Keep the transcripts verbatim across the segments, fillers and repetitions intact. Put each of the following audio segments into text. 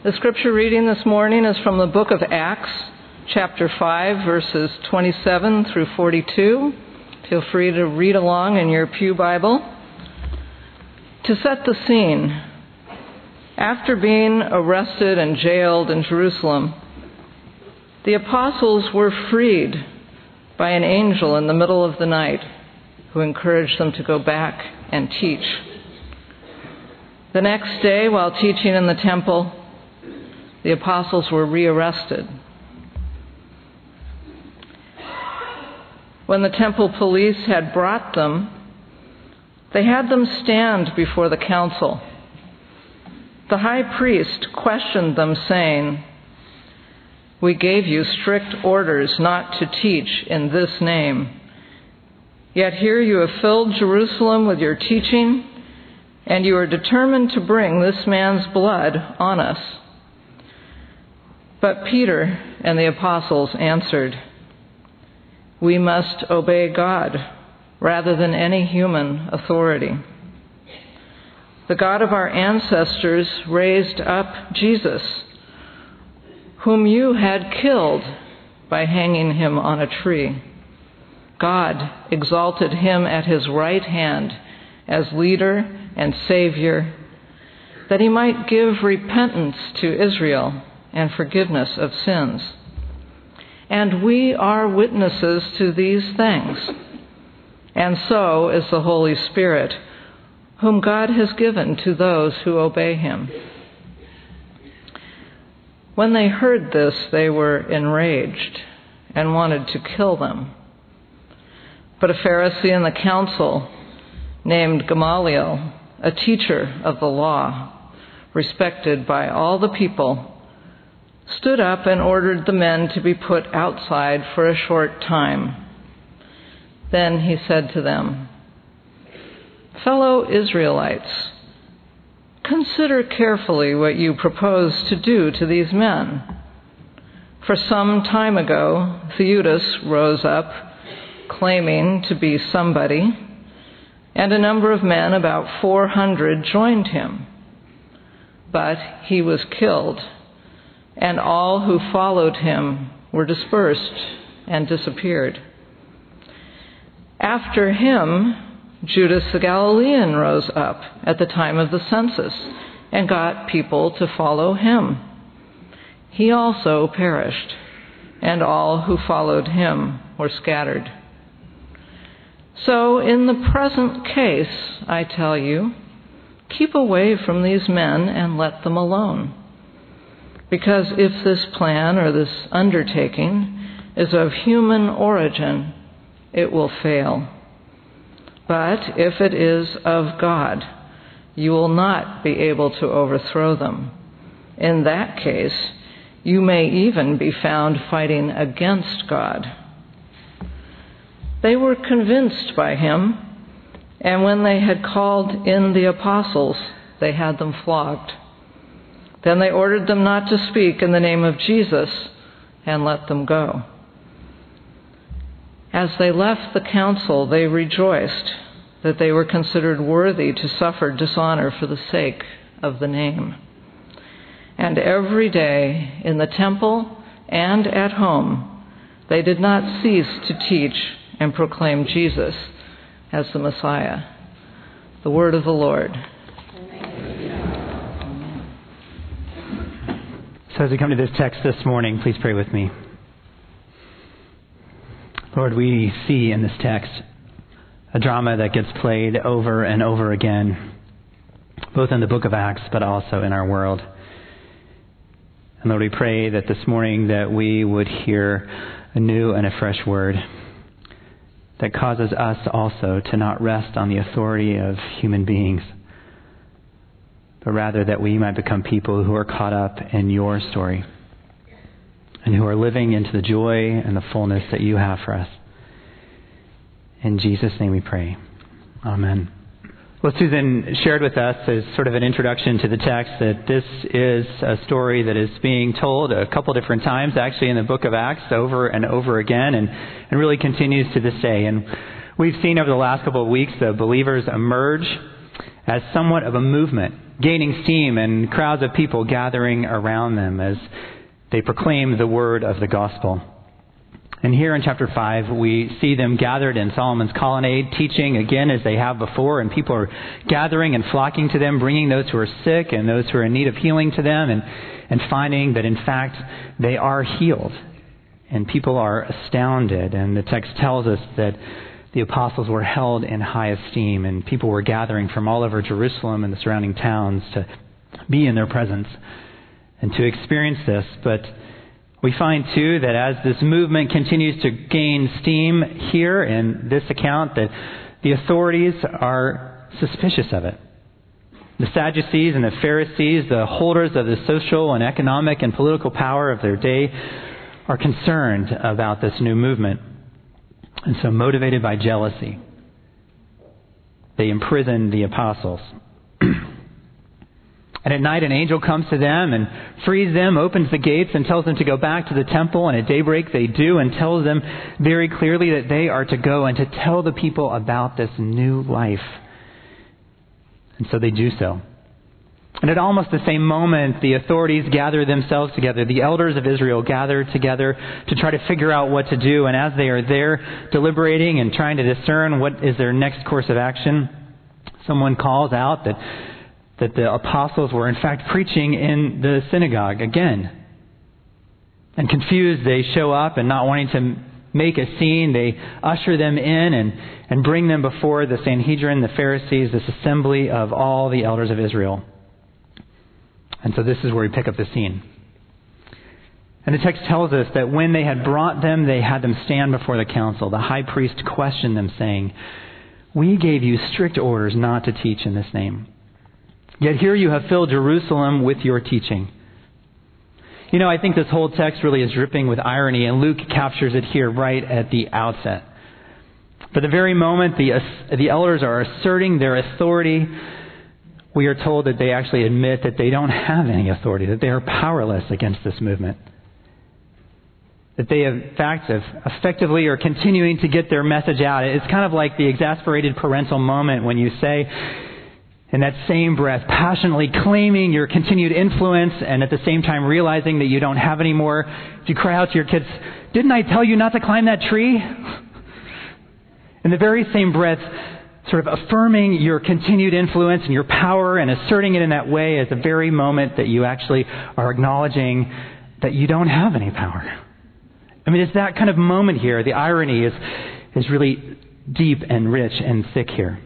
The scripture reading this morning is from the book of Acts, chapter five, verses twenty-seven through forty-two. Feel free to read along in your pew Bible. To set the scene, after being arrested and jailed in Jerusalem, the apostles were freed by an angel in the middle of the night who encouraged them to go back and teach. The next day, while teaching in the temple, the apostles were rearrested. When the temple police had brought them, they had them stand before the council. The high priest questioned them, saying, "We gave you strict orders not to teach in this name. Yet here you have filled Jerusalem with your teaching, and you are determined to bring this man's blood on us." But Peter and the apostles answered, "We must obey God rather than any human authority. The God of our ancestors raised up Jesus, whom you had killed by hanging him on a tree. God exalted him at his right hand as leader and Savior, that he might give repentance to Israel and forgiveness of sins. And we are witnesses to these things, and so is the Holy Spirit, whom God has given to those who obey him." When they heard this, they were enraged and wanted to kill them. But a Pharisee in the council named Gamaliel, a teacher of the law, respected by all the people, stood up and ordered the men to be put outside for a short time. Then he said to them, "Fellow Israelites, consider carefully what you propose to do to these men. For some time ago, Theudas rose up, claiming to be somebody, and a number of men, about four hundred, joined him. But he was killed, and all who followed him were dispersed and disappeared. After him, Judas the Galilean rose up at the time of the census and got people to follow him. He also perished, and all who followed him were scattered. So in the present case, I tell you, keep away from these men and let them alone. Because if this plan or this undertaking is of human origin, it will fail. But if it is of God, you will not be able to overthrow them. In that case, you may even be found fighting against God." They were convinced by him, and when they had called in the apostles, they had them flogged. Then they ordered them not to speak in the name of Jesus and let them go. As they left the council, they rejoiced that they were considered worthy to suffer dishonor for the sake of the name. And every day in the temple and at home, they did not cease to teach and proclaim Jesus as the Messiah. The word of the Lord. So as we come to this text this morning, please pray with me. Lord, we see in this text a drama that gets played over and over again, both in the book of Acts, but also in our world. And Lord, we pray that this morning that we would hear a new and a fresh word that causes us also to not rest on the authority of human beings, but rather that we might become people who are caught up in your story and who are living into the joy and the fullness that you have for us. In Jesus' name we pray. Amen. Well, Susan shared with us as sort of an introduction to the text that this is a story that is being told a couple different times, actually in the book of Acts, over and over again, and, and really continues to this day. And we've seen over the last couple of weeks the believers emerge as somewhat of a movement gaining steam and crowds of people gathering around them as they proclaim the word of the gospel. And here in chapter five, we see them gathered in Solomon's colonnade, teaching again as they have before, and people are gathering and flocking to them, bringing those who are sick and those who are in need of healing to them, and, and finding that in fact they are healed. And people are astounded, and the text tells us that the apostles were held in high esteem, and people were gathering from all over Jerusalem and the surrounding towns to be in their presence and to experience this. But we find, too, that as this movement continues to gain steam here in this account, that the authorities are suspicious of it. The Sadducees and the Pharisees, the holders of the social and economic and political power of their day, are concerned about this new movement. And so, motivated by jealousy, they imprison the apostles. And at night an angel comes to them and frees them, opens the gates, and tells them to go back to the temple. And at daybreak they do, and tells them very clearly that they are to go and to tell the people about this new life. And so they do so. And at almost the same moment, the authorities gather themselves together. The elders of Israel gather together to try to figure out what to do. And as they are there deliberating and trying to discern what is their next course of action, someone calls out that that the apostles were in fact preaching in the synagogue again. And confused, they show up, and not wanting to make a scene, they usher them in and, and bring them before the Sanhedrin, the Pharisees, this assembly of all the elders of Israel. And so this is where we pick up the scene. And the text tells us that when they had brought them, they had them stand before the council. The high priest questioned them, saying, "We gave you strict orders not to teach in this name. Yet here you have filled Jerusalem with your teaching." You know, I think this whole text really is dripping with irony, and Luke captures it here right at the outset. For the very moment the, the elders are asserting their authority, we are told that they actually admit that they don't have any authority, that they are powerless against this movement. That they, in fact, have effectively are continuing to get their message out. It's kind of like the exasperated parental moment when you say, in that same breath, passionately claiming your continued influence and at the same time realizing that you don't have any more. If you cry out to your kids, "Didn't I tell you not to climb that tree?" In the very same breath, sort of affirming your continued influence and your power and asserting it in that way is the very moment that you actually are acknowledging that you don't have any power. I mean, it's that kind of moment here. The irony is, is really deep and rich and thick here.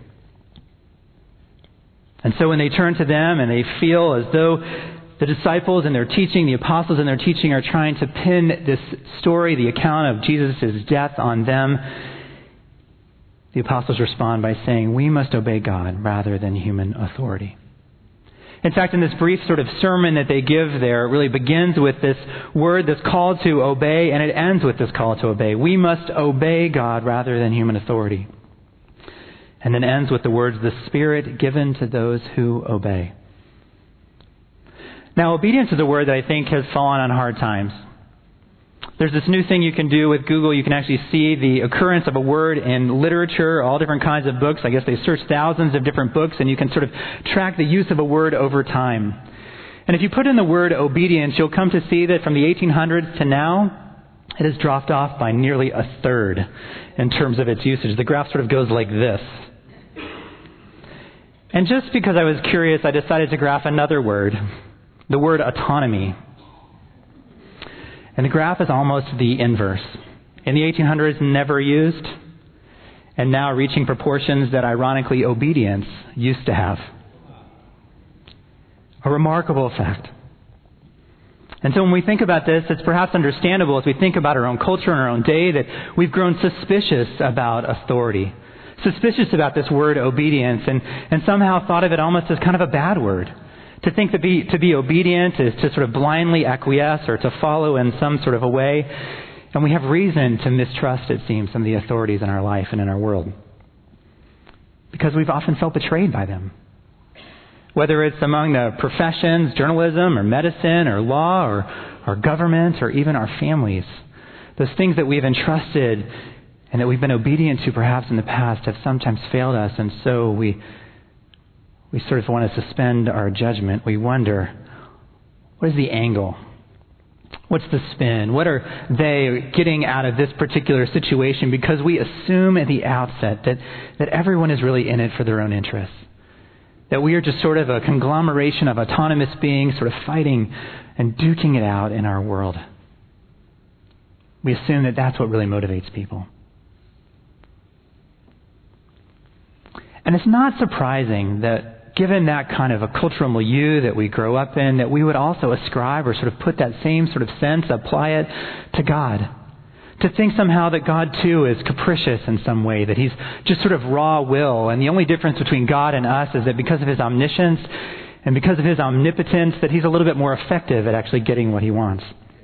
And so when they turn to them and they feel as though the disciples and their teaching, the apostles and their teaching are trying to pin this story, the account of Jesus' death on them, the apostles respond by saying, "We must obey God rather than human authority." In fact, in this brief sort of sermon that they give there, it really begins with this word, this call to obey, and it ends with this call to obey. We must obey God rather than human authority. And then ends with the words, "the Spirit given to those who obey." Now, obedience is a word that I think has fallen on hard times. There's this new thing you can do with Google. You can actually see the occurrence of a word in literature, all different kinds of books. I guess they search thousands of different books, and you can sort of track the use of a word over time. And if you put in the word obedience, you'll come to see that from the eighteen hundreds to now, it has dropped off by nearly a third in terms of its usage. The graph sort of goes like this. And just because I was curious, I decided to graph another word, the word autonomy. And the graph is almost the inverse. In the eighteen hundreds, never used, and now reaching proportions that ironically obedience used to have. A remarkable fact. And so when we think about this, it's perhaps understandable as we think about our own culture and our own day that we've grown suspicious about authority. Suspicious about this word obedience, and, and somehow thought of it almost as kind of a bad word. To think to be to be obedient is to sort of blindly acquiesce or to follow in some sort of a way. And we have reason to mistrust, it seems, some of the authorities in our life and in our world. Because we've often felt betrayed by them. Whether it's among the professions, journalism or medicine or law or our government or even our families. Those things that we've entrusted and that we've been obedient to perhaps in the past have sometimes failed us, and so we we sort of want to suspend our judgment. We wonder, what is the angle? What's the spin? What are they getting out of this particular situation? Because we assume at the outset that, that everyone is really in it for their own interests. That we are just sort of a conglomeration of autonomous beings sort of fighting and duking it out in our world. We assume that that's what really motivates people. And it's not surprising that given that kind of a cultural milieu that we grow up in, that we would also ascribe or sort of put that same sort of sense, apply it to God. To think somehow that God too is capricious in some way, that He's just sort of raw will, and the only difference between God and us is that because of His omniscience and because of His omnipotence, that He's a little bit more effective at actually getting what He wants.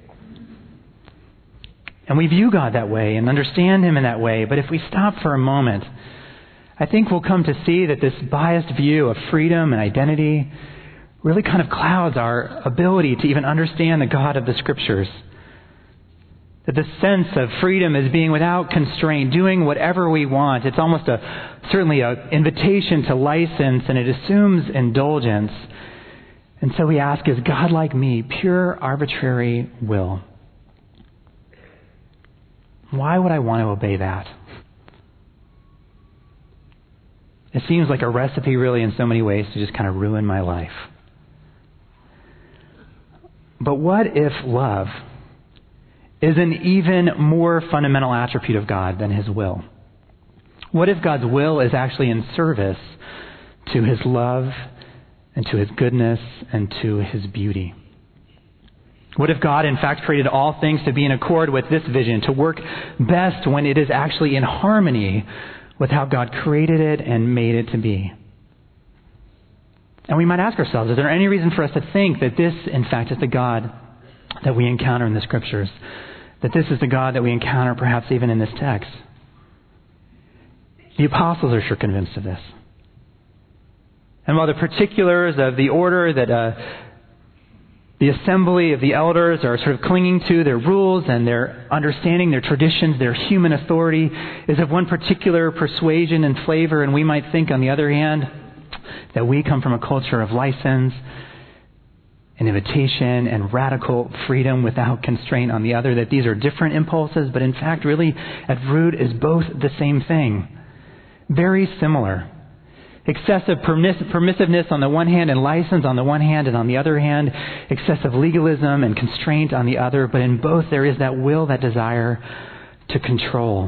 And we view God that way and understand Him in that way, but if we stop for a moment, I think we'll come to see that this biased view of freedom and identity really kind of clouds our ability to even understand the God of the Scriptures. That the sense of freedom is being without constraint, doing whatever we want. It's almost a certainly an invitation to license, and it assumes indulgence. And so we ask, is God like me, pure arbitrary will? Why would I want to obey that? It seems like a recipe really in so many ways to just kind of ruin my life. But what if love is an even more fundamental attribute of God than His will? What if God's will is actually in service to His love and to His goodness and to His beauty? What if God in fact created all things to be in accord with this vision, to work best when it is actually in harmony with how God created it and made it to be? And we might ask ourselves, is there any reason for us to think that this, in fact, is the God that we encounter in the Scriptures? That this is the God that we encounter perhaps even in this text? The apostles are sure convinced of this. And while the particulars of the order that uh, the assembly of the elders are sort of clinging to, their rules and their understanding, their traditions, their human authority is of one particular persuasion and flavor, and we might think, on the other hand, that we come from a culture of license and invitation and radical freedom without constraint on the other, that these are different impulses, but in fact, really, at root is both the same thing. Very similar. Excessive permiss- permissiveness on the one hand and license on the one hand, and on the other hand, excessive legalism and constraint on the other, but in both there is that will, that desire to control.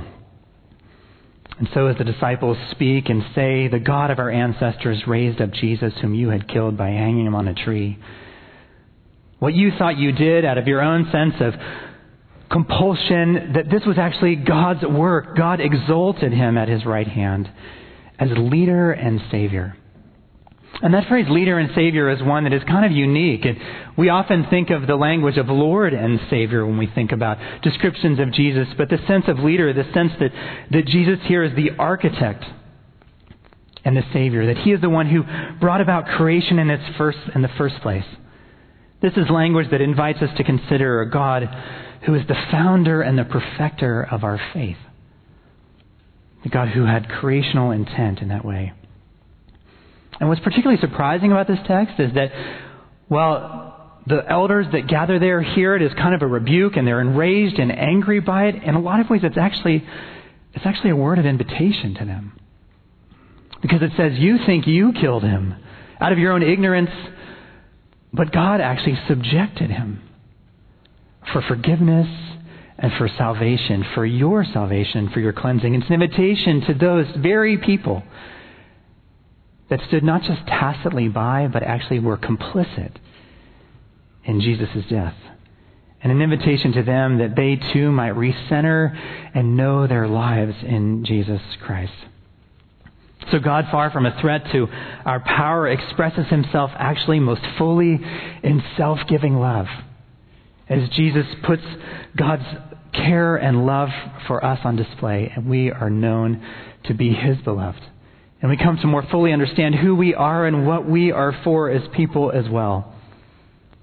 And so as the disciples speak and say, the God of our ancestors raised up Jesus, whom you had killed by hanging Him on a tree. What you thought you did out of your own sense of compulsion, that this was actually God's work. God exalted Him at His right hand as leader and Savior. And that phrase, leader and Savior, is one that is kind of unique. And we often think of the language of Lord and Savior when we think about descriptions of Jesus. But the sense of leader, the sense that, that Jesus here is the architect and the Savior, that He is the one who brought about creation in its first in the first place. This is language that invites us to consider a God who is the founder and the perfecter of our faith. The God who had creational intent in that way. And what's particularly surprising about this text is that while the elders that gather there hear it as kind of a rebuke and they're enraged and angry by it, in a lot of ways it's actually it's actually a word of invitation to them. Because it says, you think you killed Him out of your own ignorance, but God actually subjected Him for forgiveness and for salvation, for your salvation, for your cleansing. It's an invitation to those very people that stood not just tacitly by, but actually were complicit in Jesus' death. And an invitation to them that they too might recenter and know their lives in Jesus Christ. So God, far from a threat to our power, expresses Himself actually most fully in self-giving love. As Jesus puts God's care and love for us on display, and we are known to be His beloved. And we come to more fully understand who we are and what we are for as people as well.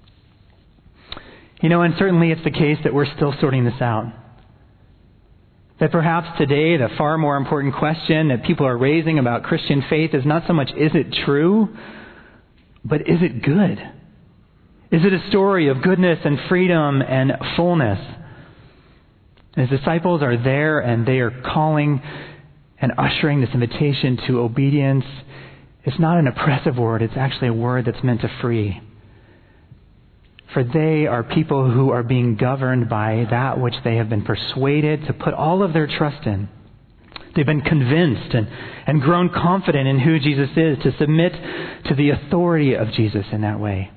You know, and certainly it's the case that we're still sorting this out. That perhaps today the far more important question that people are raising about Christian faith is not so much is it true, but is it good? Is it a story of goodness and freedom and fullness? His disciples are there and they are calling and ushering this invitation to obedience. It's not an oppressive word. It's actually a word that's meant to free. For they are people who are being governed by that which they have been persuaded to put all of their trust in. They've been convinced and, and grown confident in who Jesus is, to submit to the authority of Jesus in that way.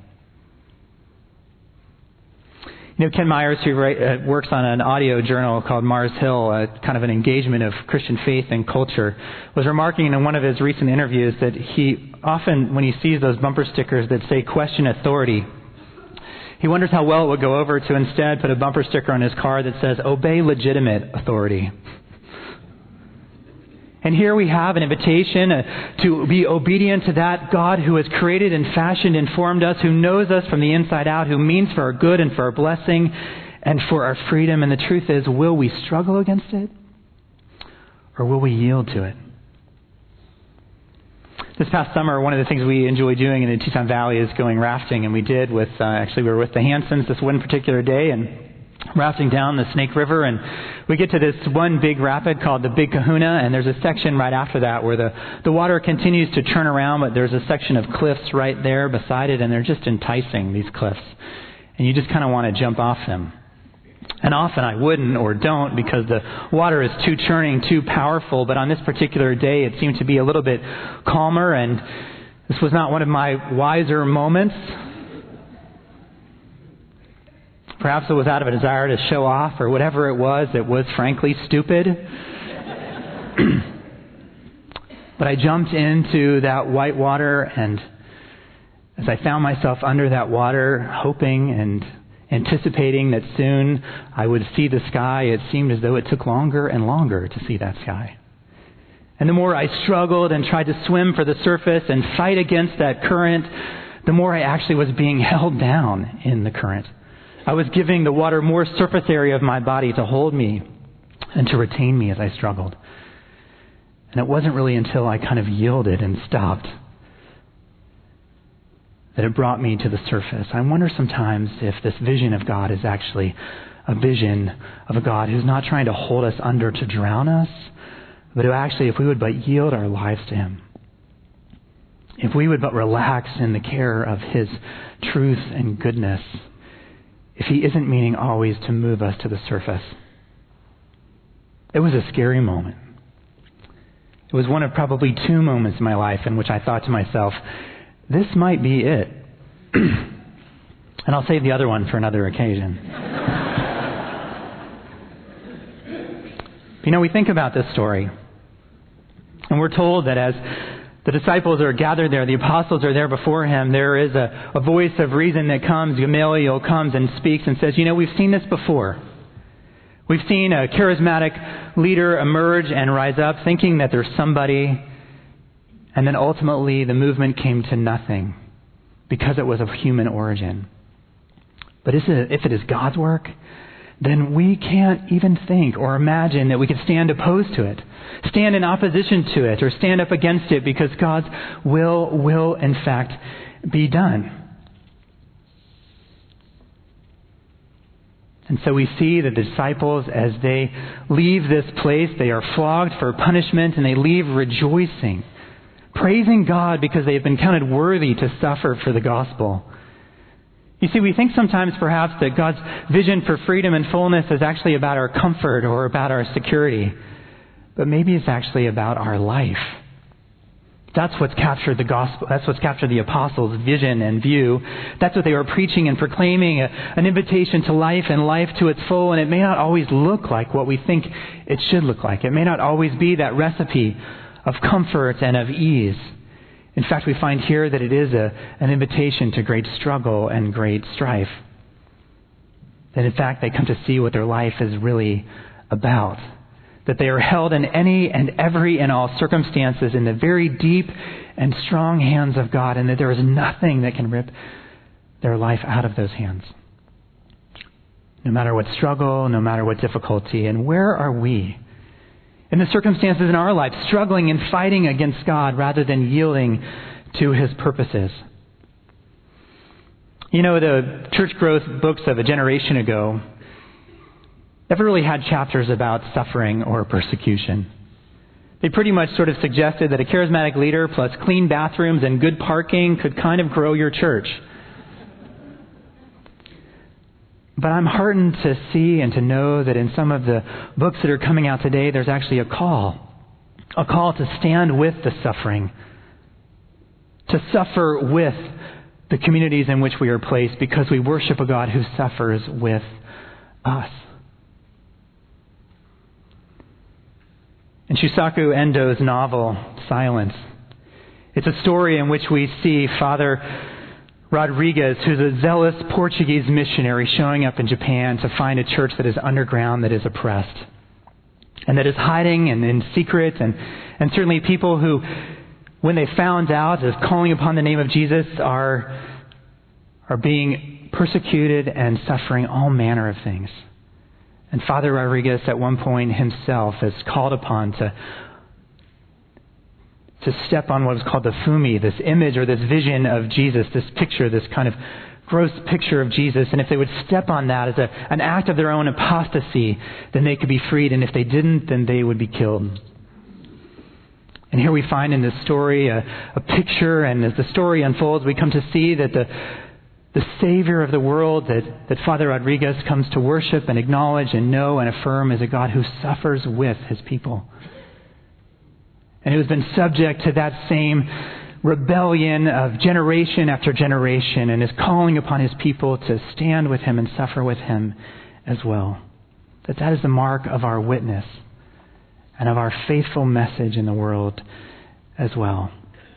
You know, Ken Myers, who write, uh, works on an audio journal called Mars Hill, uh, kind of an engagement of Christian faith and culture, was remarking in one of his recent interviews that he often, when he sees those bumper stickers that say question authority, he wonders how well it would go over to instead put a bumper sticker on his car that says obey legitimate authority. And here we have an invitation uh, to be obedient to that God who has created and fashioned and formed us, who knows us from the inside out, who means for our good and for our blessing and for our freedom. And the truth is, will we struggle against it? Or will we yield to it? This past summer, one of the things we enjoy doing in the Teton Valley is going rafting. And we did with, uh, actually we were with the Hansons this one particular day and rafting down the Snake River, and we get to this one big rapid called the Big Kahuna, and there's a section right after that where the, the water continues to churn around, but there's a section of cliffs right there beside it, and they're just enticing, these cliffs. And you just kind of want to jump off them. And often I wouldn't or don't because the water is too churning, too powerful, but on this particular day it seemed to be a little bit calmer, and this was not one of my wiser moments. Perhaps it was out of a desire to show off or whatever it was. It was frankly stupid. But I jumped into that white water, and as I found myself under that water, hoping and anticipating that soon I would see the sky, it seemed as though it took longer and longer to see that sky. And the more I struggled and tried to swim for the surface and fight against that current, the more I actually was being held down in the current. I was giving the water more surface area of my body to hold me and to retain me as I struggled. And it wasn't really until I kind of yielded and stopped that it brought me to the surface. I wonder sometimes if this vision of God is actually a vision of a God who's not trying to hold us under to drown us, but who actually, if we would but yield our lives to Him, if we would but relax in the care of His truth and goodness, if He isn't meaning always to move us to the surface. It was a scary moment. It was one of probably two moments in my life in which I thought to myself, this might be it. And I'll save the other one for another occasion. You know, we think about this story, and we're told that as the disciples are gathered there, the apostles are there before Him, there is a, a voice of reason that comes. Gamaliel comes and speaks and says, you know, we've seen this before. We've seen a charismatic leader emerge and rise up thinking that there's somebody, and then ultimately the movement came to nothing because it was of human origin. But if it is God's work, then we can't even think or imagine that we could stand opposed to it, stand in opposition to it, or stand up against it, because God's will will in fact be done. And so we see the disciples as they leave this place, they are flogged for punishment, and they leave rejoicing, praising God because they have been counted worthy to suffer for the gospel. You see, we think sometimes perhaps that God's vision for freedom and fullness is actually about our comfort or about our security. But maybe it's actually about our life. That's what's captured the gospel. That's what's captured the apostles' vision and view. That's what they were preaching and proclaiming, a, an invitation to life and life to its full. And it may not always look like what we think it should look like. It may not always be that recipe of comfort and of ease. In fact, we find here that it is a, an invitation to great struggle and great strife. That in fact they come to see what their life is really about. That they are held in any and every and all circumstances in the very deep and strong hands of God, and that there is nothing that can rip their life out of those hands. No matter what struggle, no matter what difficulty. And where are we in the circumstances in our life, struggling and fighting against God rather than yielding to His purposes. You know, the church growth books of a generation ago never really had chapters about suffering or persecution. They pretty much sort of suggested that a charismatic leader plus clean bathrooms and good parking could kind of grow your church. But I'm heartened to see and to know that in some of the books that are coming out today, there's actually a call. A call to stand with the suffering. To suffer with the communities in which we are placed because we worship a God who suffers with us. In Shusaku Endo's novel, Silence, it's a story in which we see Father Rodrigues, who's a zealous Portuguese missionary showing up in Japan to find a church that is underground, that is oppressed, and that is hiding and in secret, and, and certainly people who, when they found out of calling upon the name of Jesus, are, are being persecuted and suffering all manner of things. And Father Rodrigues at one point himself is called upon to, to step on what is called the fumi, this image or this vision of Jesus, this picture, this kind of gross picture of Jesus. And if they would step on that as a, an act of their own apostasy, then they could be freed. And if they didn't, then they would be killed. And here we find in this story a, a picture, and as the story unfolds, we come to see that the The Savior of the world that, that Father Rodrigues comes to worship and acknowledge and know and affirm is a God who suffers with His people. And who has been subject to that same rebellion of generation after generation and is calling upon His people to stand with Him and suffer with Him as well. That that is the mark of our witness and of our faithful message in the world as well.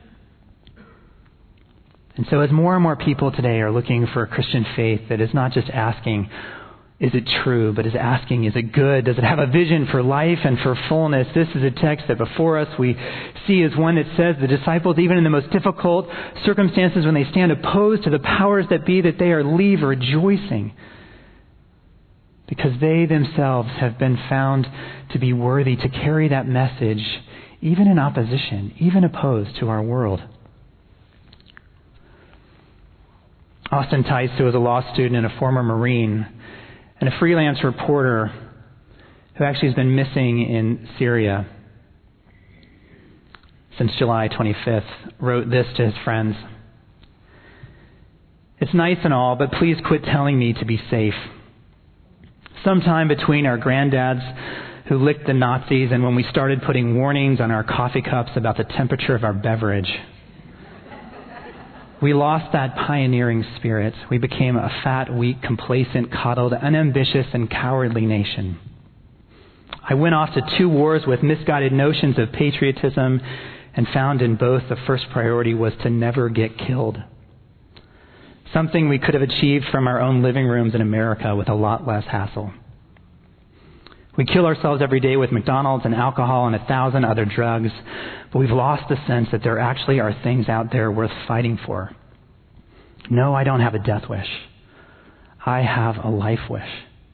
And so as more and more people today are looking for a Christian faith that is not just asking, is it true, but is asking, is it good? Does it have a vision for life and for fullness? This is a text that before us we see as one that says the disciples, even in the most difficult circumstances when they stand opposed to the powers that be, that they are leave rejoicing because they themselves have been found to be worthy to carry that message even in opposition, even opposed to our world. Austin Tice, was a law student and a former Marine, and a freelance reporter who actually has been missing in Syria since July twenty-fifth, wrote this to his friends. It's nice and all, but please quit telling me to be safe. Sometime between our granddads who licked the Nazis and when we started putting warnings on our coffee cups about the temperature of our beverage, we lost that pioneering spirit. We became a fat, weak, complacent, coddled, unambitious, and cowardly nation. I went off to two wars with misguided notions of patriotism and found in both the first priority was to never get killed. Something we could have achieved from our own living rooms in America with a lot less hassle. We kill ourselves every day with McDonald's and alcohol and a thousand other drugs, but we've lost the sense that there actually are things out there worth fighting for. No, I don't have a death wish. I have a life wish.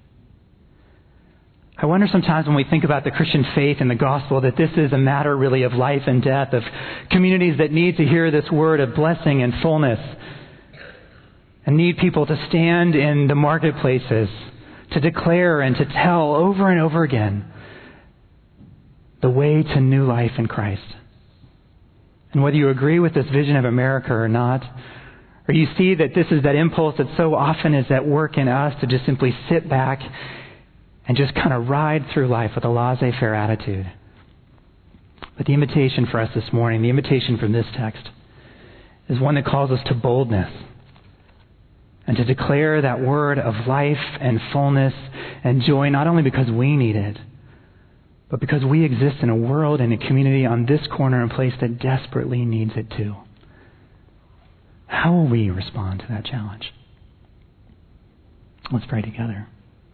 I wonder sometimes when we think about the Christian faith and the gospel that this is a matter really of life and death, of communities that need to hear this word of blessing and fullness and need people to stand in the marketplaces to declare and to tell over and over again the way to new life in Christ. And whether you agree with this vision of America or not, or you see that this is that impulse that so often is at work in us to just simply sit back and just kind of ride through life with a laissez-faire attitude. But the invitation for us this morning, the invitation from this text, is one that calls us to boldness and to declare that word of life and fullness and joy, not only because we need it, but because we exist in a world and a community on this corner and place that desperately needs it too. How will we respond to that challenge? Let's pray together.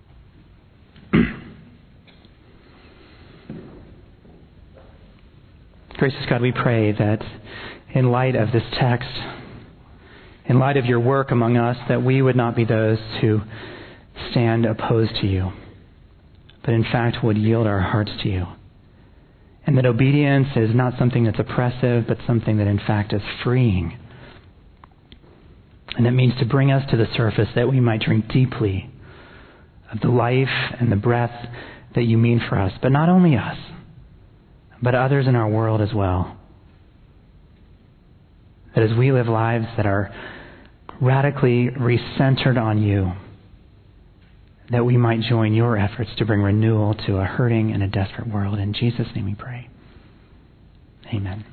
Gracious God, we pray that in light of this text, in light of your work among us, that we would not be those who stand opposed to you, but in fact would yield our hearts to you. And that obedience is not something that's oppressive, but something that in fact is freeing. And that means to bring us to the surface that we might drink deeply of the life and the breath that you mean for us. But not only us, but others in our world as well. That as we live lives that are radically recentered on you, that we might join your efforts to bring renewal to a hurting and a desperate world. In Jesus' name we pray. Amen.